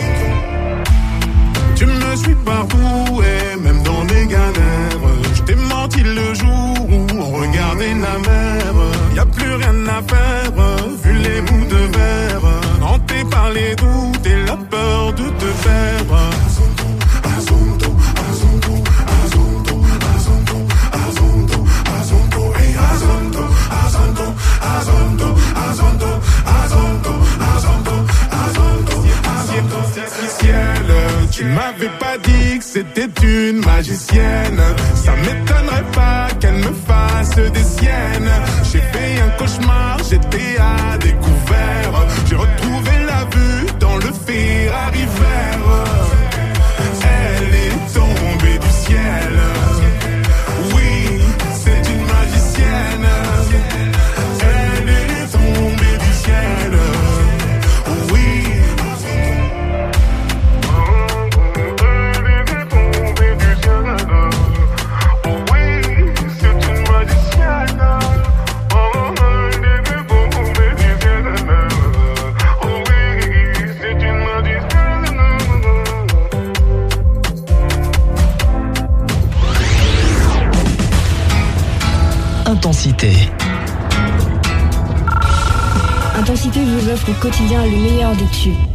tu me suis partout et même dans mes galères. Je t'ai menti le jour où on regardait la mer. Y a plus rien à faire, vu les bouts de verre. Hanté par les doutes et la peur de te perdre. Azonto, azonto, azonto, azonto, azonto, azonto, hey azonto, azonto, azonto, azonto, azonto, azonto, azonto, azonto, ciel. Tu m'avais pas dit que c'était une magicienne. Ça m'étonnerait pas qu'elle me fasse des siennes. J'ai fait un cauchemar, j'étais à découvert. J'ai retrouvé la vue dans le Ferrari vert. Elle est tombée du ciel. Oui, c'est une magicienne. Elle est tombée du ciel. Oui. Intensité. Intensité vous offre au quotidien le meilleur des tubes.